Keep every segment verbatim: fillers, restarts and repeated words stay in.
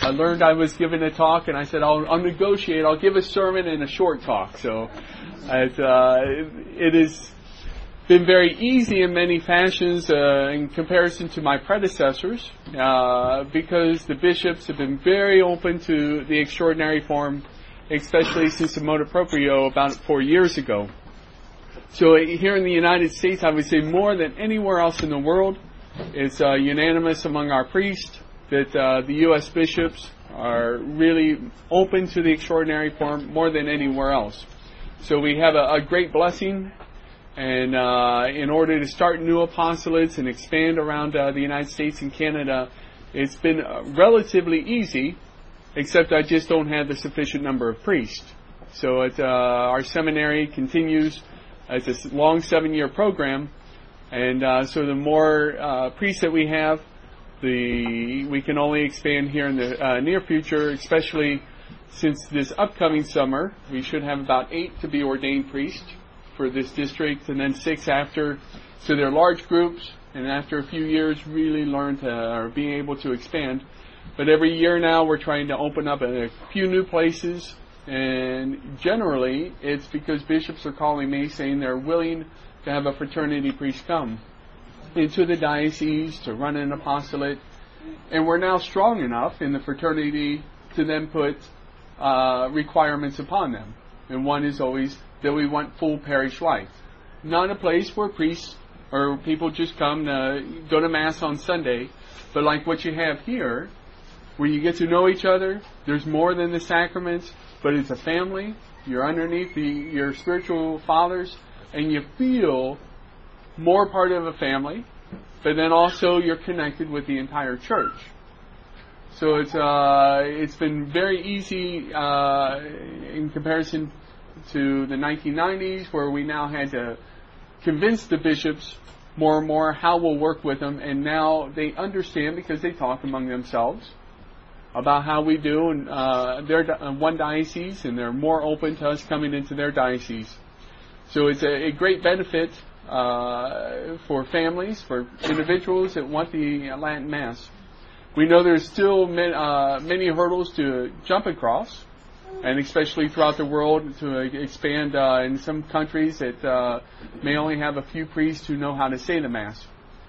I learned I was given a talk, and I said, I'll, I'll negotiate. I'll give a sermon and a short talk. So it, uh, it has been very easy in many fashions uh, in comparison to my predecessors, uh, because the bishops have been very open to the extraordinary form, especially since the motu proprio about four years ago. So here in the United States, I would say more than anywhere else in the world, it's uh, unanimous among our priests that uh, the U S bishops are really open to the extraordinary form more than anywhere else. So we have a, a great blessing, and uh, in order to start new apostolates and expand around uh, the United States and Canada, it's been uh, relatively easy, except I just don't have the sufficient number of priests. So it, uh, our seminary continues. It's a long seven-year program, and uh, so the more uh, priests that we have, the we can only expand here in the uh, near future, especially since this upcoming summer. We should have about eight to be ordained priests for this district, and then six after. So they're large groups, and after a few years, really learn to, or being able to expand. But every year now, we're trying to open up a few new places, and generally, it's because bishops are calling me saying they're willing to have a fraternity priest come into the diocese to run an apostolate, and we're now strong enough in the fraternity to then put uh, requirements upon them. And one is always that we want full parish life, not a place where priests or people just come to go to Mass on Sunday, but like what you have here, where you get to know each other. There's more than the sacraments, but it's a family. You're underneath the, your spiritual fathers, and you feel more part of a family, but then also you're connected with the entire church. So it's uh, it's been very easy uh, in comparison to the nineteen nineties, where we now had to convince the bishops more and more how we'll work with them, and now they understand because they talk among themselves about how we do in uh, their uh, one diocese, and they're more open to us coming into their diocese. So it's a, a great benefit uh, for families, for individuals that want the Latin Mass. We know there's still many, uh, many hurdles to jump across, and especially throughout the world to expand uh, in some countries that uh, may only have a few priests who know how to say the Mass.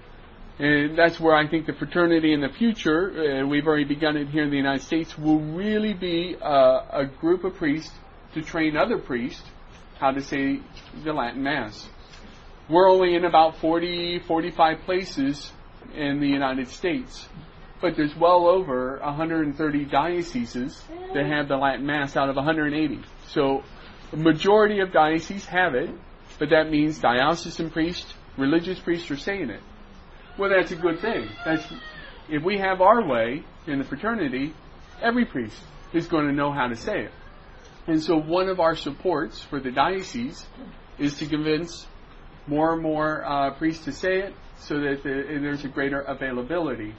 And that's where I think the fraternity in the future, uh, we've already begun it here in the United States, will really be uh, a group of priests to train other priests how to say the Latin Mass. We're only in about forty, forty-five places in the United States, but there's well over one hundred thirty dioceses that have the Latin Mass out of one hundred eighty. So the majority of dioceses have it, but that means diocesan priests, religious priests are saying it. Well, that's a good thing. That's, if we have our way in the fraternity, every priest is going to know how to say it. And so one of our supports for the diocese is to convince more and more uh, priests to say it, so that the, there's a greater availability.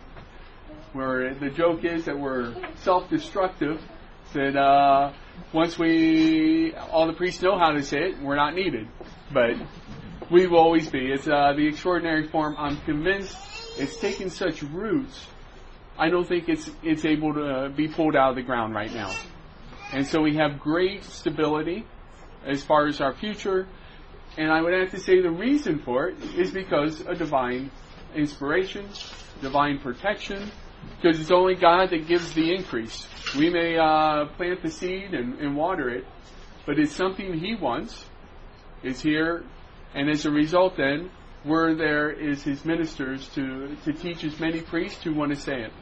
Where the joke is that we're self-destructive, that uh, once we, all the priests know how to say it, we're not needed. But we will always be. It's uh, the extraordinary form. I'm convinced it's taken such roots, I don't think it's it's able to uh, be pulled out of the ground right now. And so we have great stability as far as our future. And I would have to say the reason for it is because of divine inspiration, divine protection, because it's only God that gives the increase. We may uh, plant the seed and, and water it, but it's something He wants. It's here, and as a result then, we're there as His ministers to, to teach as many priests who want to say it.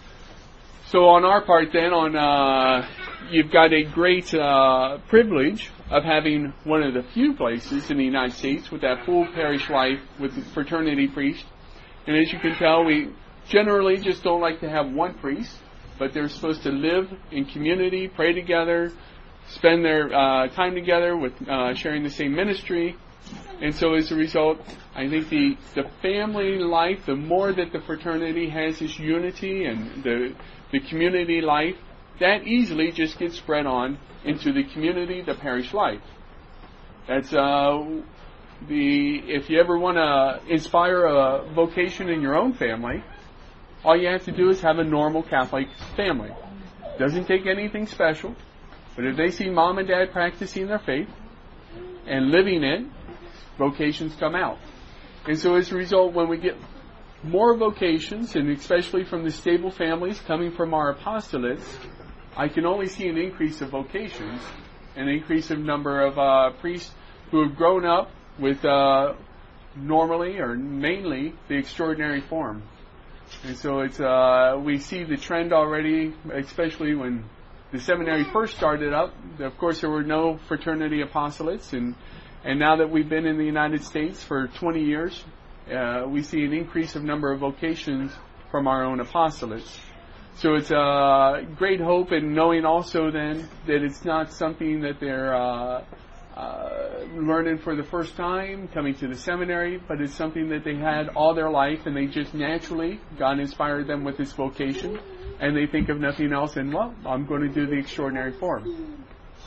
So on our part then, on uh, you've got a great uh, privilege of having one of the few places in the United States with that full parish life with the fraternity priest. And as you can tell, we generally just don't like to have one priest, but they're supposed to live in community, pray together, spend their uh, time together with uh, sharing the same ministry. And so as a result, I think the, the family life, the more that the fraternity has this unity and the the community life, that easily just gets spread on into the community, the parish life. That's uh, the if you ever want to inspire a vocation in your own family, all you have to do is have a normal Catholic family. Doesn't take anything special. But if they see mom and dad practicing their faith and living it, vocations come out. And so as a result, when we get more vocations, and especially from the stable families coming from our apostolates, I can only see an increase of vocations, an increase of number of uh, priests who have grown up with uh, normally or mainly the extraordinary form. And so it's uh, we see the trend already, especially when the seminary first started up. Of course, there were no fraternity apostolates, and and now that we've been in the United States for twenty years, uh, we see an increase of number of vocations from our own apostolates. So it's a great hope, and knowing also then that it's not something that they're uh, uh, learning for the first time, coming to the seminary, but it's something that they had all their life, and they just naturally, God inspired them with this vocation, and they think of nothing else, and well, I'm going to do the extraordinary form.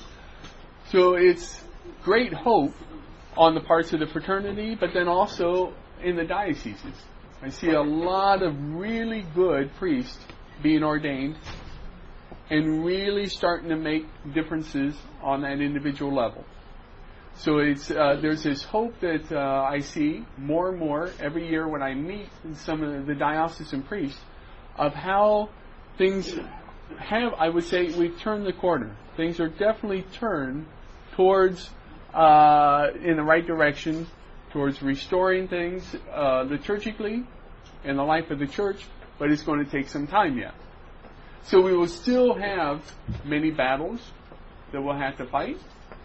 So it's great hope on the parts of the fraternity, but then also in the dioceses. I see a lot of really good priests being ordained and really starting to make differences on that individual level. So it's uh, there's this hope that uh, I see more and more every year when I meet some of the diocesan priests of how things have, I would say, we've turned the corner. Things are definitely turned towards uh, in the right direction, towards restoring things uh, liturgically in the life of the church, but it's going to take some time yet. So we will still have many battles that we'll have to fight,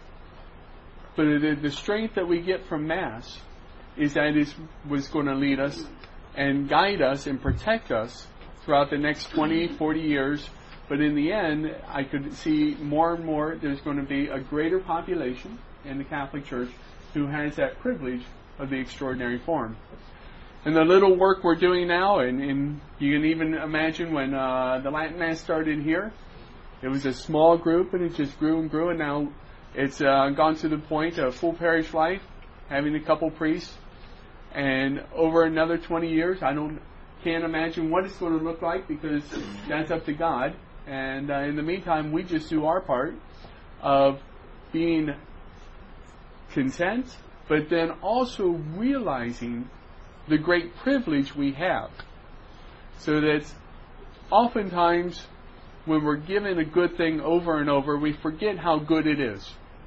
but the, the strength that we get from Mass is that it was going to lead us and guide us and protect us throughout the next twenty, forty years. But in the end, I could see more and more there's going to be a greater population in the Catholic Church who has that privilege of the extraordinary form. And the little work we're doing now, and, and you can even imagine when uh, the Latin Mass started here, it was a small group and it just grew and grew, and now it's uh, gone to the point of full parish life, having a couple priests, and over another twenty years, I don't can't imagine what it's going to look like, because that's up to God. And uh, in the meantime, we just do our part of being content, but then also realizing the great privilege we have. So that oftentimes when we're given a good thing over and over, we forget how good it is.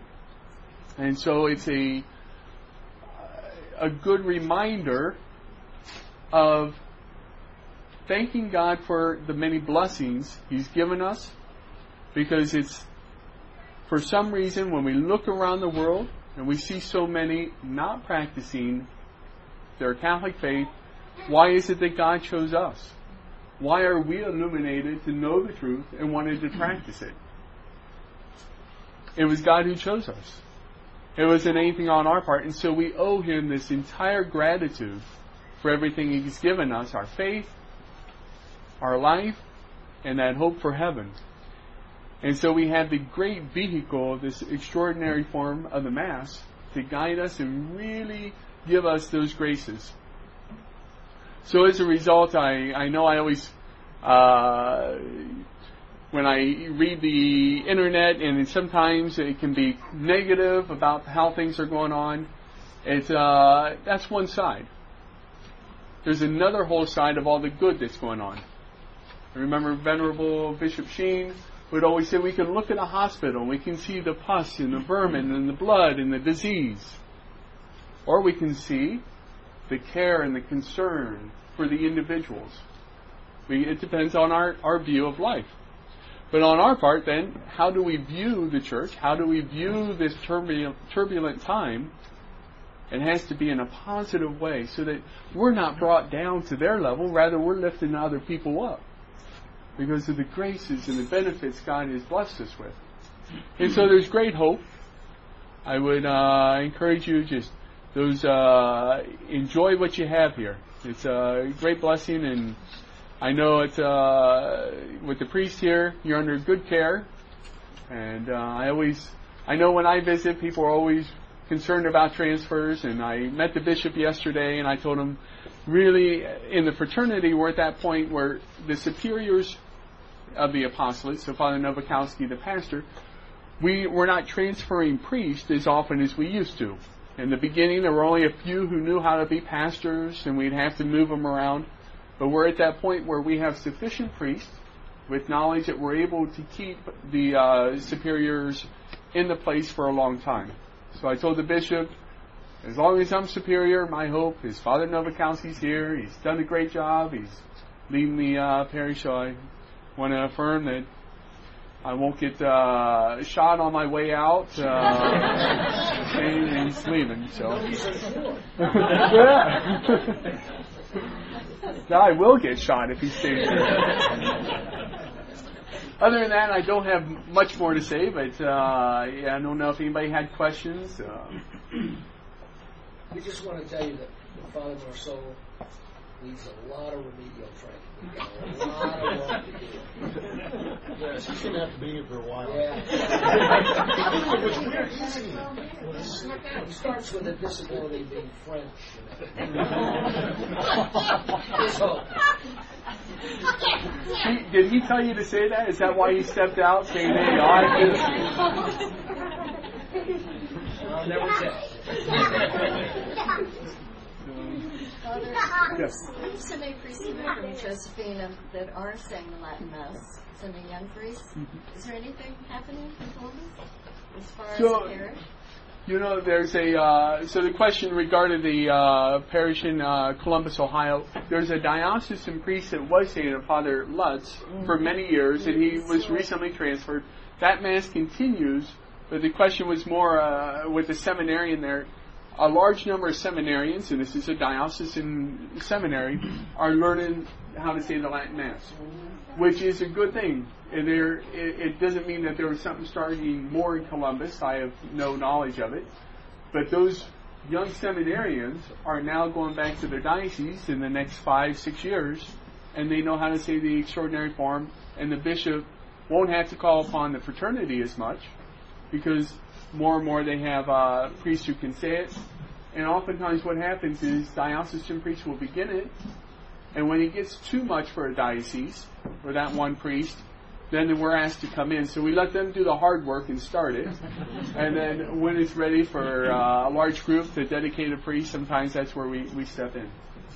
And so it's a a good reminder of thanking God for the many blessings He's given us, because it's, for some reason, when we look around the world and we see so many not practicing their Catholic faith, why is it that God chose us? Why are we illuminated to know the truth and wanted to practice it? It was God who chose us. It wasn't anything on our part, and so we owe Him this entire gratitude for everything He's given us, our faith, our life, and that hope for heaven. And so we have the great vehicle, this extraordinary form of the Mass, to guide us and really give us those graces. So as a result, I, I know I always, uh, when I read the internet, and sometimes it can be negative about how things are going on, it's, uh, that's one side. There's another whole side of all the good that's going on. I remember Venerable Bishop Sheen would always say we can look at a hospital and we can see the pus and the vermin and the blood and the disease. Or we can see the care and the concern for the individuals. We, it depends on our, our view of life. But on our part then, how do we view the church? How do we view this turbulent, turbulent time? It has to be in a positive way so that we're not brought down to their level, rather we're lifting other people up, because of the graces and the benefits God has blessed us with. And so there's great hope. I would uh, encourage you, just those uh, enjoy what you have here. It's a great blessing, and I know it's uh, with the priest here, you're under good care. And uh, I always, I know when I visit, people are always concerned about transfers, and I met the bishop yesterday, and I told him, really, in the fraternity, we're at that point where the superiors, of the apostolate, so Father Nowakowski, the pastor, we were not transferring priests as often as we used to. In the beginning, there were only a few who knew how to be pastors, and we'd have to move them around. But we're at that point where we have sufficient priests with knowledge that we're able to keep the uh, superiors in the place for a long time. So I told the bishop, as long as I'm superior, my hope is Father Nowakowski's here. He's done a great job. He's leading the uh, parish, so I want to affirm that I won't get uh, shot on my way out. Uh, and he's leaving, so. Yeah. I will get shot if he stays here. Other than that, I don't have much more to say, but uh, yeah, I don't know if anybody had questions. Uh, We just want to tell you that Father Marceau needs a lot of remedial training. We've got a lot of work to do. Yes, he's going to have to be here for a while. Yeah. Which we're easy. It starts with a disability being French. You know. So, he, did he tell you to say that? Is that why he stepped out saying, hey, I I'll never tell. Father, Yes. there's so many priests even from Josephine um, that are saying the Latin Mass, so many young priests. Mm-hmm. Is there anything happening in Columbus as far So, as the parish? You know, there's a, uh, so the question regarding the uh, parish in uh, Columbus, Ohio, there's a diocesan priest that was staying at Father Lutz for many years, and he was recently transferred. That Mass continues, but the question was more uh, with the seminarian there. A large number of seminarians, and this is a diocesan seminary, are learning how to say the Latin Mass, which is a good thing. And there, it, it doesn't mean that there was something starting more in Columbus. I have no knowledge of it. But those young seminarians are now going back to their diocese in the next five, six years, and they know how to say the extraordinary form, and the bishop won't have to call upon the fraternity as much, because more and more they have uh, priests who can say it. And oftentimes what happens is diocesan priests will begin it, and when it gets too much for a diocese, or that one priest, then we're asked to come in. So we let them do the hard work and start it. And then when it's ready for uh, a large group, the dedicated priest, sometimes that's where we, we step in.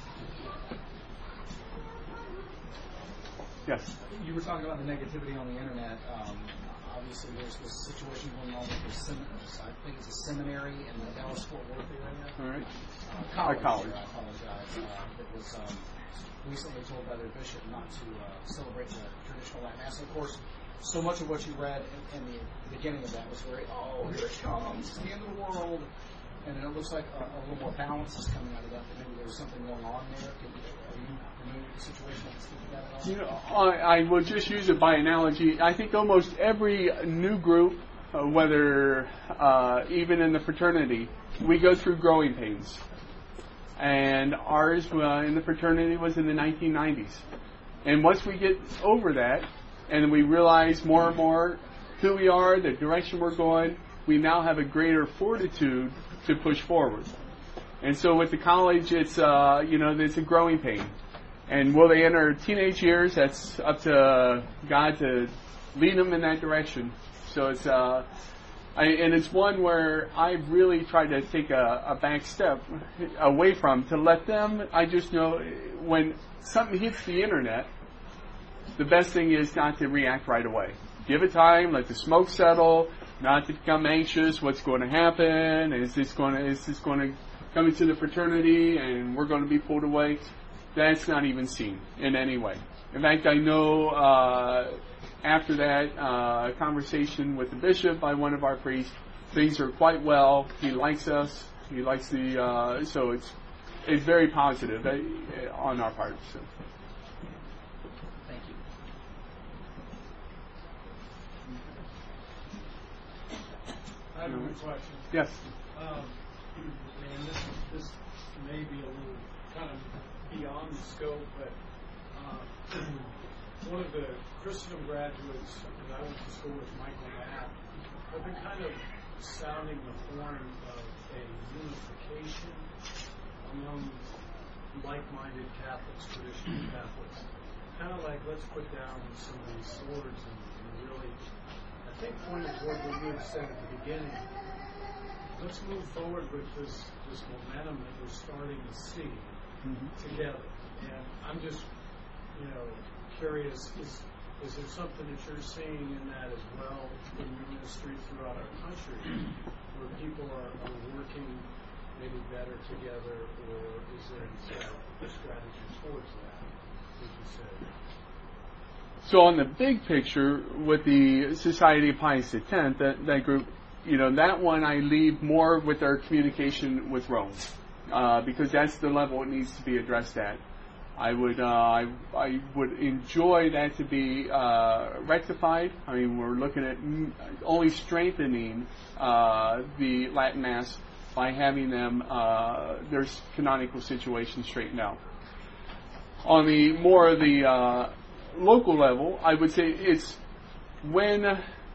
Yes? You were talking about the negativity on the internet. Um, obviously, there's this situation going on with the seminary. I think it's a seminary in the Dallas-Fort Worth area. All right. Uh, college, college. I apologize. Uh, that was um, recently told by their bishop not to uh, celebrate the traditional Latin Mass. Of course, so much of what you read in, in the beginning of that was very, oh, here it comes, the end of the world. And it looks like a, a little more balance is coming out of that. Maybe there's something going on there. Can, are you familiar with the situation and speak to that at all? You know, I, I will just use it by analogy. I think almost every new group, uh, whether uh, even in the fraternity, we go through growing pains. And ours uh, in the fraternity was in the nineteen nineties. And once we get over that, and we realize more and more who we are, the direction we're going, we now have a greater fortitude to push forward. And so with the college, it's, uh, you know, there's a growing pain. And will they enter teenage years? That's up to God to lead them in that direction. So it's, uh, I, and it's one where I really try to take a, a back step away from to let them, I just know when something hits the internet, the best thing is not to react right away. Give it time, let the smoke settle, not to become anxious. What's going to happen? Is this going to is this going to come into the fraternity and we're going to be pulled away? That's not even seen in any way. In fact, I know uh, after that uh, conversation with the bishop by one of our priests, things are quite well. He likes us. He likes the uh, so it's it's very positive uh, on our part. So. I have a question. Yes. Um, and this, this may be a little kind of beyond the scope, but uh, one of the Christendom graduates that I went to school with, Michael Matt, have been kind of sounding the horn of a unification among like-minded Catholics, traditional Catholics, kind of like, let's put down some of these swords and, and really, I think, pointed toward what you had said at the beginning. Let's move forward with this, this momentum that we're starting to see mm-hmm. together. And I'm just, you know, curious, is is there something that you're seeing in that as well in your ministry throughout our country, where people are, are working maybe better together, or is there any strategy towards that, would you say? So on the big picture, with the Society of Pius X, that, that group, you know, that one I leave more with our communication with Rome, uh, because that's the level it needs to be addressed at. I would uh, I, I would enjoy that to be uh, rectified. I mean, we're looking at m- only strengthening uh, the Latin Mass by having them uh, their canonical situation straightened out. On the more of the uh, local level, I would say it's when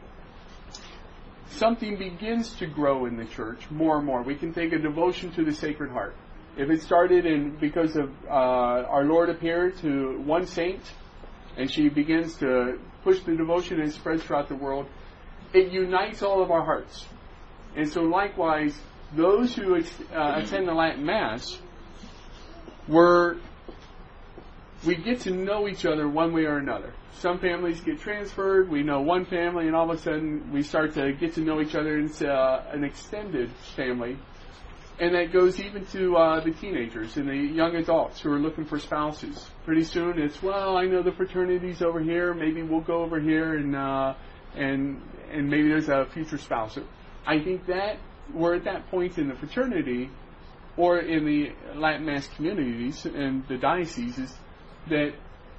something begins to grow in the church more and more. We can take a devotion to the Sacred Heart. If it started in because of uh, our Lord appeared to one saint, and she begins to push the devotion and spreads throughout the world, it unites all of our hearts. And so likewise, those who ex- uh, attend the Latin Mass, we're, we get to know each other one way or another. Some families get transferred, we know one family, and all of a sudden we start to get to know each other, and it's uh, an extended family. And that goes even to uh, the teenagers and the young adults who are looking for spouses. Pretty soon it's, well, I know the fraternity's over here, maybe we'll go over here and uh, and and maybe there's a future spouse. So I think that we're at that point in the fraternity or in the Latin Mass communities and the dioceses that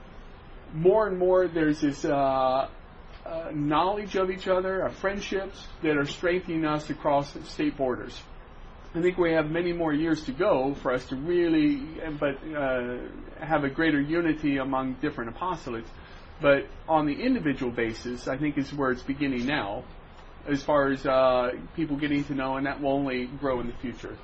more and more there's this uh, uh, knowledge of each other, uh, friendships that are strengthening us across state borders. I think we have many more years to go for us to really, but uh, have a greater unity among different apostolates. But on the individual basis, I think is where it's beginning now, as far as uh, people getting to know, and that will only grow in the future.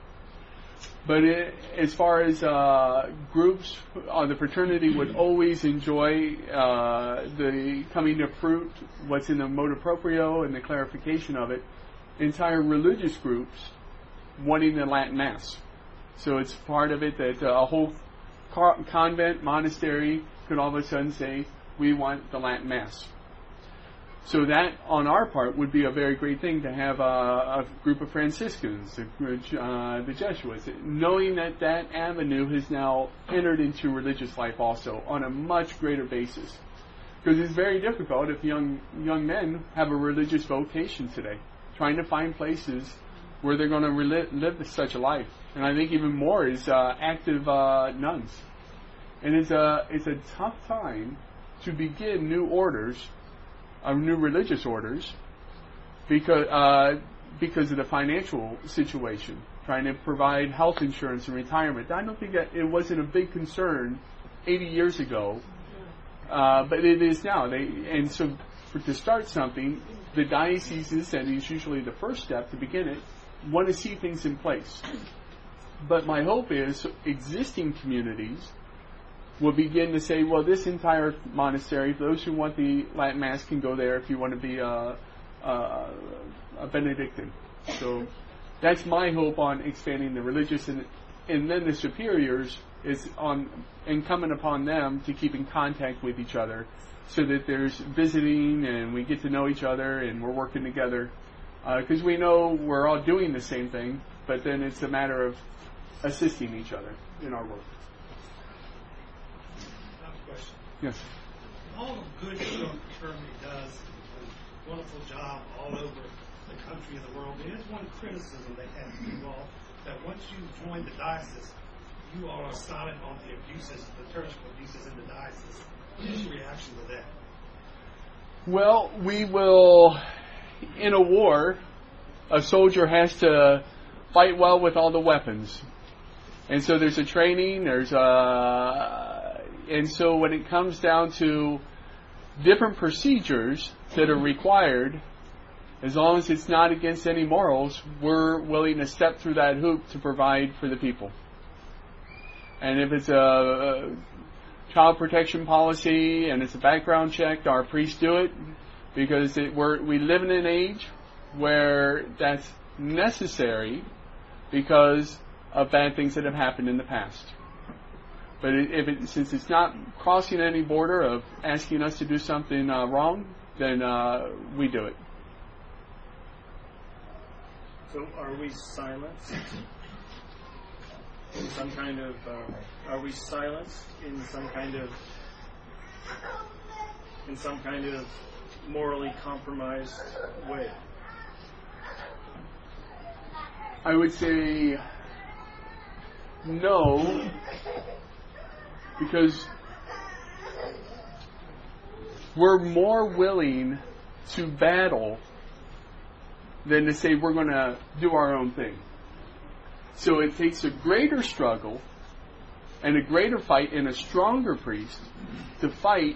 But it, as far as uh, groups, uh, the fraternity would always enjoy uh, the coming to fruit, what's in the motu proprio and the clarification of it. Entire religious groups wanting the Latin Mass. So it's part of it that uh, a whole car- convent, monastery could all of a sudden say, we want the Latin Mass. So that, on our part, would be a very great thing to have a, a group of Franciscans, uh, the Jesuits, knowing that that avenue has now entered into religious life also on a much greater basis. Because it's very difficult if young young men have a religious vocation today, trying to find places where they're going to rel- live such a life. And I think even more is uh, active uh, nuns. And it's a, it's a tough time to begin new orders, uh, new religious orders, because, uh, because of the financial situation, trying to provide health insurance and retirement. I don't think that it wasn't a big concern eighty years ago, uh, but it is now. They, and so for, to start something, the dioceses, and it's usually the first step to begin it, want to see things in place. But my hope is existing communities will begin to say, well, this entire monastery, those who want the Latin Mass can go there if you want to be a, a, a Benedictine. So that's my hope on expanding the religious, and, and then the superiors is on incumbent upon them to keep in contact with each other so that there's visiting and we get to know each other and we're working together. Because uh, we know we're all doing the same thing, but then it's a matter of assisting each other in our work. Question. Yes. All the good stuff the fraternity does, a wonderful job all over the country and the world. There is one criticism they have of you all, that once you join the diocese, you all are silent on the abuses, the liturgical abuses in the diocese. What is your reaction to that? Well, we will... In a war, a soldier has to fight well with all the weapons. And so there's a training, there's a... And so when it comes down to different procedures that are required, as long as it's not against any morals, we're willing to step through that hoop to provide for the people. And if it's a, child protection policy and it's a background check, our priests do it because it, we're, we live in an age where that's necessary because of bad things that have happened in the past. But if it, since it's not crossing any border of asking us to do something uh, wrong, then uh, we do it. So are we silenced in some kind of, um, are we silenced in some kind of, in some kind of morally compromised way? I would say no, because we're more willing to battle than to say we're going to do our own thing. So it takes a greater struggle and a greater fight and a stronger priest to fight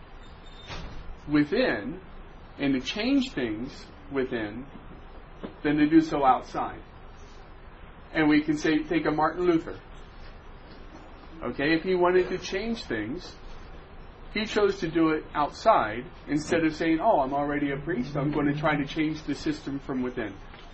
within and to change things within than to do so outside. And we can say, take a Martin Luther. Okay, if he wanted to change things, he chose to do it outside instead of saying, oh, I'm already a priest, I'm going to try to change the system from within.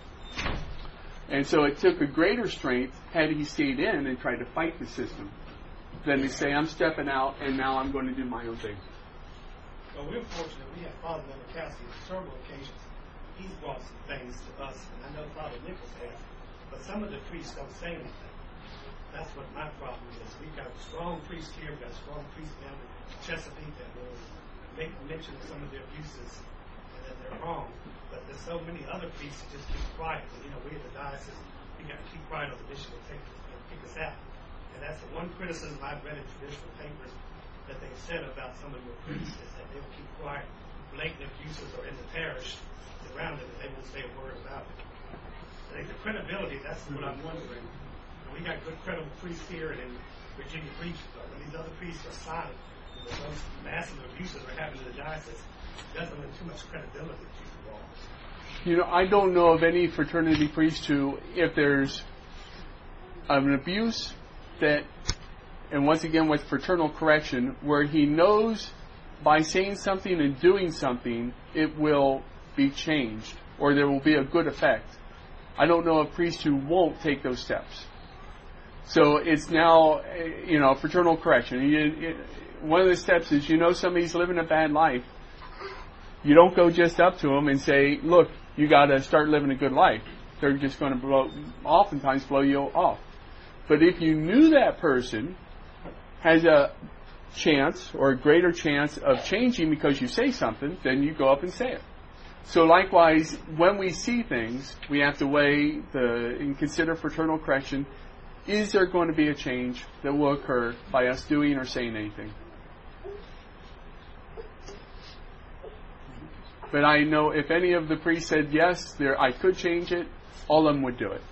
And so it took a greater strength had he stayed in and tried to fight the system than to say, I'm stepping out and now I'm going to do my own thing. Well, we're fortunate. We have Father Leonard Cassidy on several occasions. He's brought some things to us, and I know Father Nichols has, but some of the priests don't say anything. That's what my problem is. We've got a strong priest here, we've got a strong priest down in Chesapeake that will make mention of some of the abuses and that they're wrong. But there's so many other priests that just keep quiet. And, you know, we in the diocese, we got to keep quiet or the bishop will take and kick us out. And that's the one criticism I've read in traditional papers that they've said about some of your priests is that they will keep quiet. Blatant abuses are in the parish around it, and they won't say a word about it. I think the credibility, that's what I'm wondering. And we got good credible priests here and in Virginia Beach, but when these other priests are silent, and those massive abuses are happening in the diocese, it doesn't lend too much credibility to you all. You know, I don't know of any fraternity priest who, if there's an abuse that, and once again with fraternal correction, where he knows by saying something and doing something, it will be changed, or there will be a good effect. I don't know a priest who won't take those steps. So it's now, you know, fraternal correction. You, it, one of the steps is, you know somebody's living a bad life. You don't go just up to them and say, look, you got to start living a good life. They're just going to blow, oftentimes blow you off. But if you knew that person has a chance or a greater chance of changing because you say something, then you go up and say it. So likewise, when we see things, we have to weigh the and consider fraternal correction. Is there going to be a change that will occur by us doing or saying anything? But I know if any of the priests said yes, there I could change it, all of them would do it.